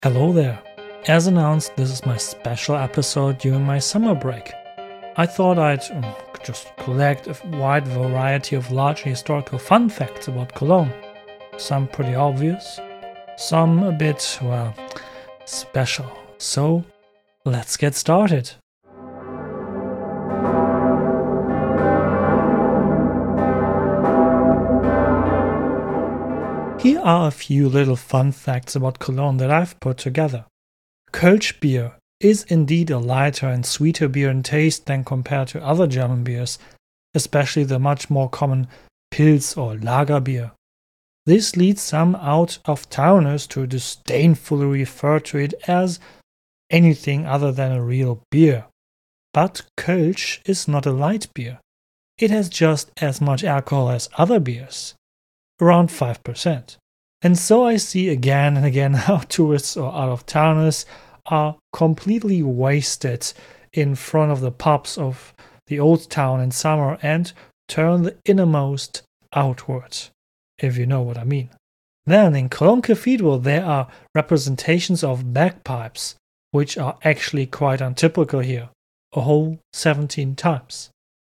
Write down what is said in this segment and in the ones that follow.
Hello there. As announced, this is my special episode during my summer break. I thought I'd just collect a wide variety of largely historical fun facts about Cologne. Some pretty obvious, some a bit, special. So, let's get started. Here are a few little fun facts about Cologne that I've put together. Kölsch beer is indeed a lighter and sweeter beer in taste than compared to other German beers, especially the much more common Pils or Lager beer. This leads some out-of-towners to disdainfully refer to it as anything other than a real beer. But Kölsch is not a light beer. It has just as much alcohol as other beers, around 5%. And so I see again and again how tourists or out-of-towners are completely wasted in front of the pubs of the old town in summer and turn the innermost outward, if you know what I mean. Then in Cologne Cathedral there are representations of bagpipes, which are actually quite untypical here, a whole 17 times.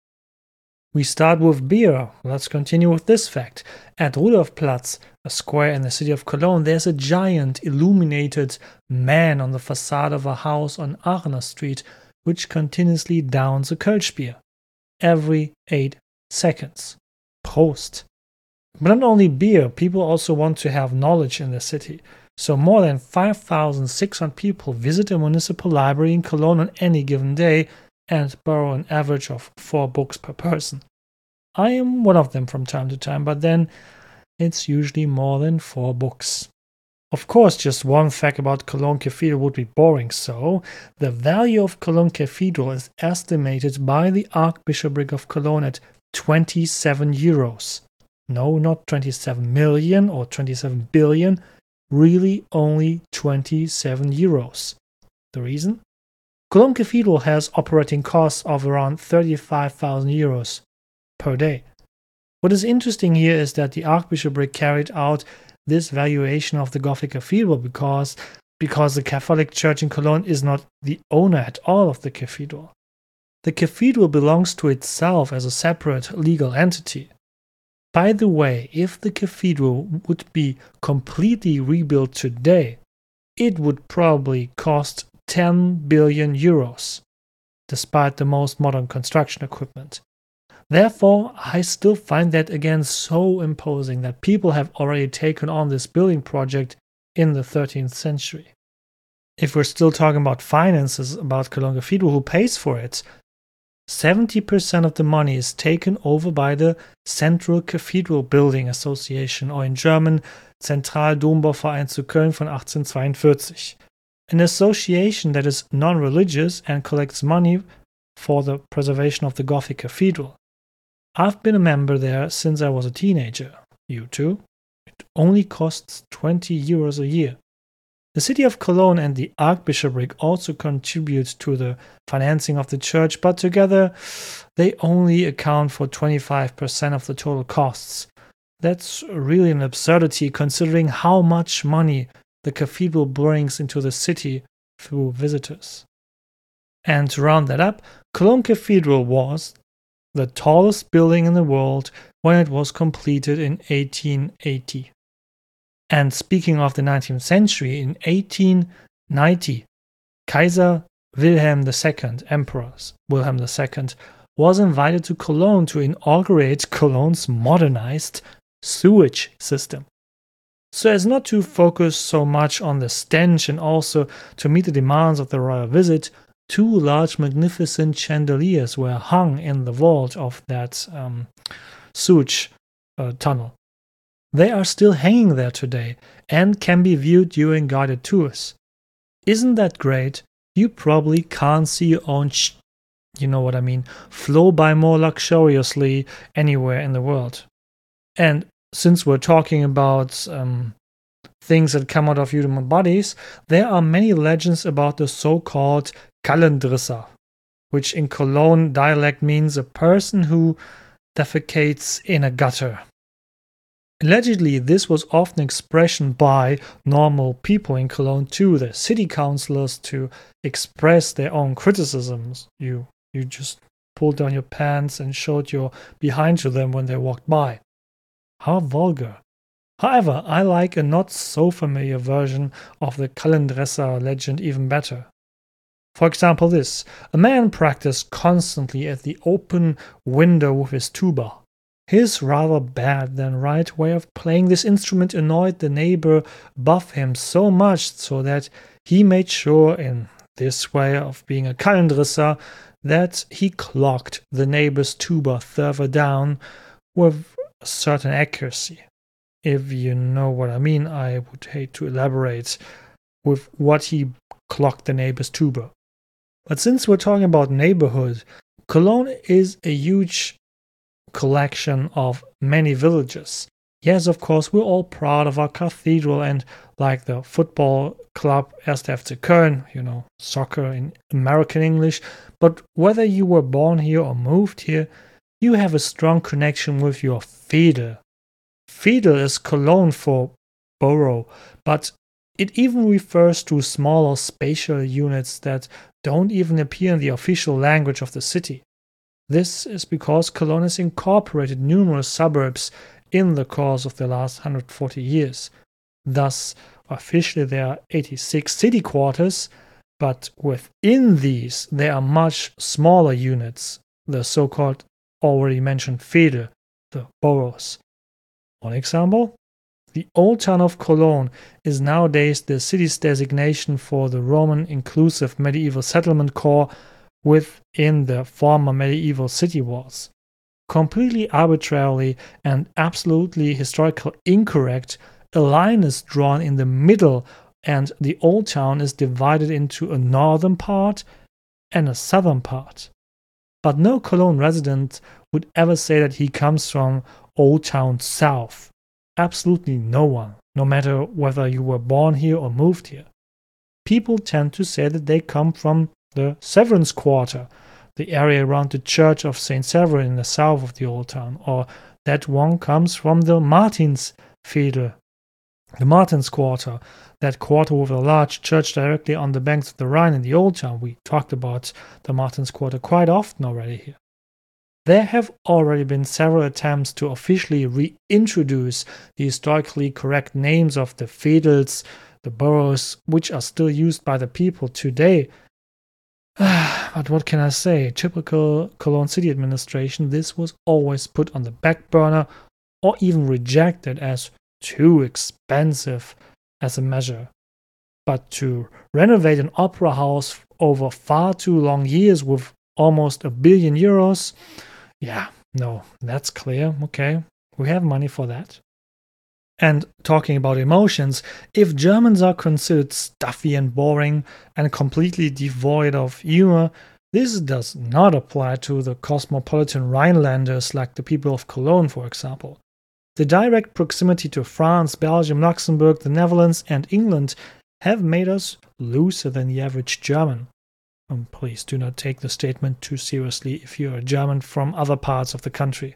We start with beer. Let's continue with this fact. At Rudolfplatz, a square in the city of Cologne, there's a giant illuminated man on the facade of a house on Aachener Street, which continuously downs a Kölsch beer every 8 seconds. Prost! But not only beer, people also want to have knowledge in the city. So more than 5,600 people visit a municipal library in Cologne on any given day and borrow an average of 4 books per person. I am one of them from time to time, but then it's usually more than 4 books. Of course, just one fact about Cologne Cathedral would be boring, so the value of Cologne Cathedral is estimated by the Archbishopric of Cologne at 27 euros. No, not 27 million or 27 billion, really only 27 euros. The reason? Cologne Cathedral has operating costs of around 35,000 euros per day. What is interesting here is that the Archbishopric carried out this valuation of the Gothic Cathedral because the Catholic Church in Cologne is not the owner at all of the cathedral. The cathedral belongs to itself as a separate legal entity. By the way, if the cathedral would be completely rebuilt today, it would probably cost 10 billion euros, despite the most modern construction equipment. Therefore, I still find that again so imposing that people have already taken on this building project in the 13th century. If we're still talking about finances about Cologne Cathedral, who pays for it? 70% of the money is taken over by the Central Cathedral Building Association, or in German Zentraldombauverein zu Köln von 1842. An association that is non-religious and collects money for the preservation of the Gothic Cathedral. I've been a member there since I was a teenager. You too? It only costs 20 euros a year. The city of Cologne and the Archbishopric also contribute to the financing of the church, but together they only account for 25% of the total costs. That's really an absurdity considering how much money the cathedral brings into the city through visitors. And to round that up, Cologne Cathedral was the tallest building in the world when it was completed in 1880. And speaking of the 19th century, in 1890, Kaiser Wilhelm II, Emperor Wilhelm II, was invited to Cologne to inaugurate Cologne's modernized sewage system. So as not to focus so much on the stench and also to meet the demands of the royal visit, 2 large magnificent chandeliers were hung in the vault of that sewage tunnel. They are still hanging there today and can be viewed during guided tours. Isn't that great? You probably can't see your own flow by more luxuriously anywhere in the world. And since we're talking about things that come out of human bodies, there are many legends about the so-called Kallendrisser, which in Cologne dialect means a person who defecates in a gutter. Allegedly, this was often expression by normal people in Cologne too, the city councillors, to express their own criticisms. You just pulled down your pants and showed your behind to them when they walked by. How vulgar. However, I like a not so familiar version of the Kalendresser legend even better. For example, this: a man practiced constantly at the open window with his tuba. His rather bad than right way of playing this instrument annoyed the neighbor above him so much so that he made sure, in this way of being a Kalendresser, that he clocked the neighbor's tuba further down with a certain accuracy. If you know what I mean, I would hate to elaborate with what he clocked the neighbor's tuba. But since we're talking about neighborhood, Cologne is a huge collection of many villages. Yes, of course, we're all proud of our cathedral and like the football club 1. FC Köln, soccer in American English, but whether you were born here or moved here, you have a strong connection with your Veedel. Veedel is Cologne for borough, but it even refers to smaller spatial units that don't even appear in the official language of the city. This is because Cologne has incorporated numerous suburbs in the course of the last 140 years. Thus, officially there are 86 city quarters, but within these there are much smaller units, the so-called already mentioned Veedel, the boroughs. One example: the Old Town of Cologne is nowadays the city's designation for the Roman inclusive medieval settlement core within the former medieval city walls. Completely arbitrarily and absolutely historically incorrect, a line is drawn in the middle and the Old Town is divided into a northern part and a southern part. But no Cologne resident would ever say that he comes from Old Town South. Absolutely no one, no matter whether you were born here or moved here. People tend to say that they come from the Severance Quarter, the area around the Church of St. Severin in the south of the Old Town, or that one comes from the Martinsveedel, the Martins Quarter, that quarter with a large church directly on the banks of the Rhine in the Old Town. We talked about the Martins Quarter quite often already here. There have already been several attempts to officially reintroduce the historically correct names of the Veedels, the boroughs, which are still used by the people today. But what can I say? Typical Cologne city administration, this was always put on the back burner or even rejected as too expensive as a measure. But to renovate an opera house over far too long years with almost €1 billion, yeah, no, that's clear. Okay, we have money for that. And talking about emotions, if Germans are considered stuffy and boring and completely devoid of humor, this does not apply to the cosmopolitan Rhinelanders like the people of Cologne, for example. The direct proximity to France, Belgium, Luxembourg, the Netherlands, and England have made us looser than the average German. Please do not take the statement too seriously if you are a German from other parts of the country.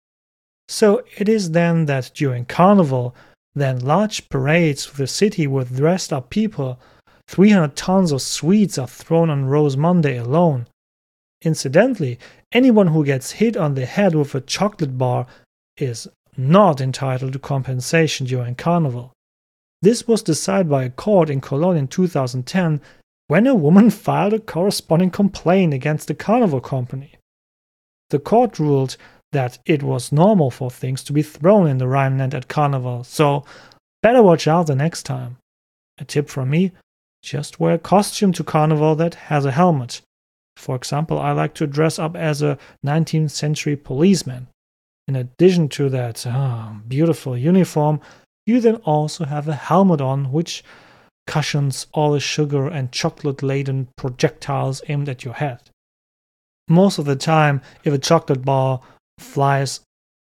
So it is then that during Carnival, then large parades through the city with dressed up people, 300 tons of sweets are thrown on Rose Monday alone. Incidentally, anyone who gets hit on the head with a chocolate bar is not entitled to compensation during Carnival. This was decided by a court in Cologne in 2010 when a woman filed a corresponding complaint against the Carnival company. The court ruled that it was normal for things to be thrown in the Rhineland at Carnival, so better watch out the next time. A tip from me: just wear a costume to Carnival that has a helmet. For example, I like to dress up as a 19th century policeman. In addition to that beautiful uniform, you then also have a helmet on which cushions all the sugar and chocolate-laden projectiles aimed at your head. Most of the time, if a chocolate bar flies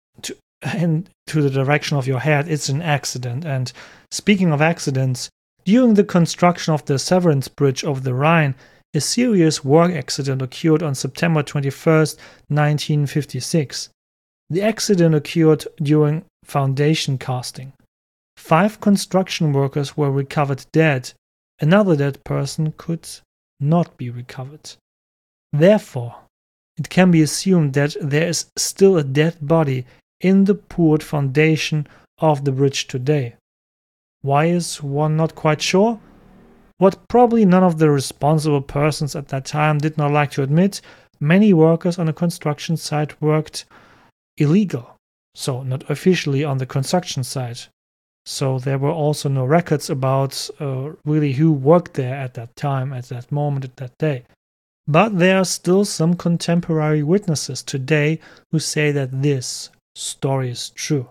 into the direction of your head, it's an accident. And speaking of accidents, during the construction of the Severance Bridge over the Rhine, a serious work accident occurred on September 21st, 1956. The accident occurred during foundation casting. 5 construction workers were recovered dead. Another dead person could not be recovered. Therefore, it can be assumed that there is still a dead body in the poured foundation of the bridge today. Why is one not quite sure? What probably none of the responsible persons at that time did not like to admit, many workers on a construction site worked illegal, so not officially on the construction site. So there were also no records about really who worked there at that time, at that moment, at that day. But there are still some contemporary witnesses today who say that this story is true.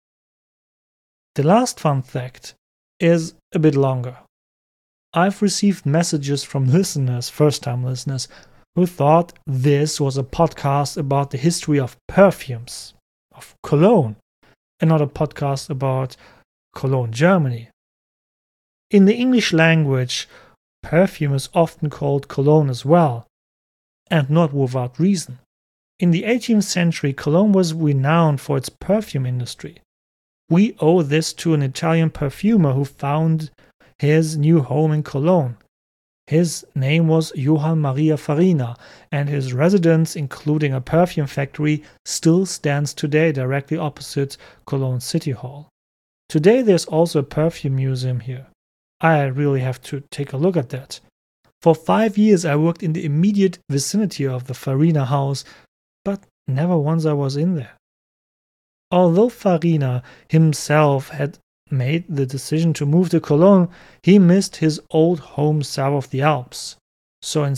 The last fun fact is a bit longer. I've received messages from listeners, first-time listeners, who thought this was a podcast about the history of perfumes, of Cologne, and not a podcast about Cologne, Germany. In the English language, perfume is often called Cologne as well, and not without reason. In the 18th century, Cologne was renowned for its perfume industry. We owe this to an Italian perfumer who found his new home in Cologne. His name was Johann Maria Farina, and his residence, including a perfume factory, still stands today directly opposite Cologne City Hall. Today there's also a perfume museum here. I really have to take a look at that. For 5 years I worked in the immediate vicinity of the Farina house, but never once I was in there. Although Farina himself had made the decision to move to Cologne, he missed his old home south of the Alps. So in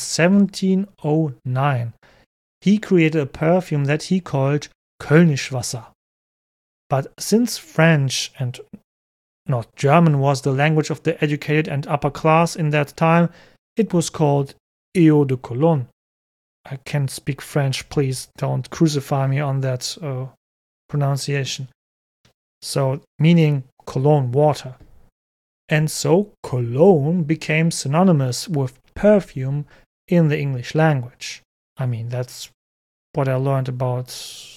1709, he created a perfume that he called Kölnischwasser. But since French and not German was the language of the educated and upper class in that time, it was called Eau de Cologne. I can't speak French, please don't crucify me on that pronunciation. So, meaning Cologne water. And so Cologne became synonymous with perfume in the English language. I mean, that's what I learned about.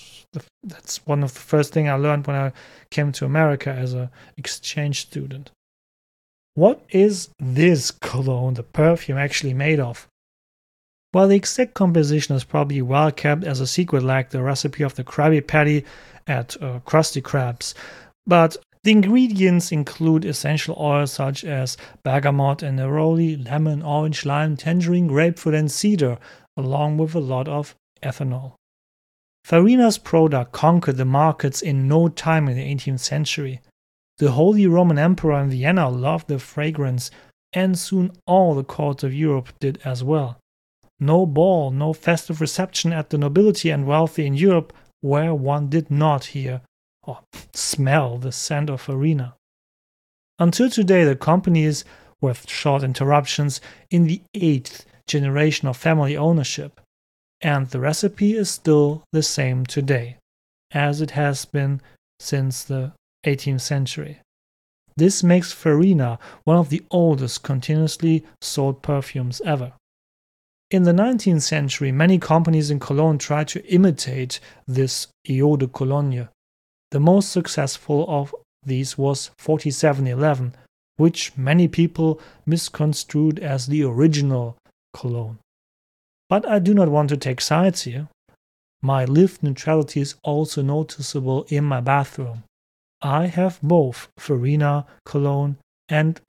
That's one of the first things I learned when I came to America as an exchange student. What is this cologne, the perfume, actually made of? Well, the exact composition is probably well kept as a secret, like the recipe of the Krabby Patty at Krusty Krabs. But the ingredients include essential oils such as bergamot and neroli, lemon, orange, lime, tangerine, grapefruit, and cedar, along with a lot of ethanol. Farina's product conquered the markets in no time in the 18th century. The Holy Roman Emperor in Vienna loved the fragrance, and soon all the courts of Europe did as well. No ball, no festive reception at the nobility and wealthy in Europe where one did not hear or smell the scent of Farina. Until today, the company is, with short interruptions, in the 8th generation of family ownership, and the recipe is still the same today, as it has been since the 18th century. This makes Farina one of the oldest continuously sold perfumes ever. In the 19th century, many companies in Cologne tried to imitate this Eau de Cologne. The most successful of these was 4711, which many people misconstrued as the original cologne. But I do not want to take sides here. My lived neutrality is also noticeable in my bathroom. I have both Farina cologne and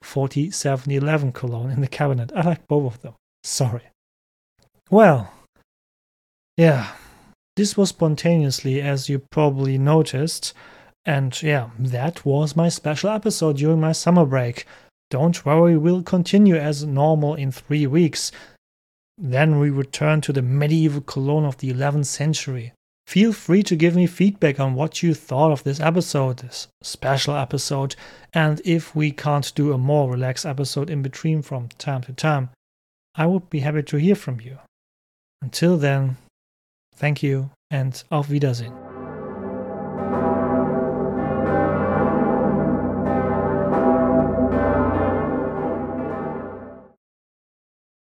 4711 cologne in the cabinet. I like both of them. Sorry. Well, yeah, this was spontaneously, as you probably noticed. And yeah, that was my special episode during my summer break. Don't worry, we'll continue as normal in 3 weeks. Then we return to the medieval Cologne of the 11th century. Feel free to give me feedback on what you thought of this episode, this special episode, and if we can't do a more relaxed episode in between from time to time, I would be happy to hear from you. Until then, thank you and auf Wiedersehen.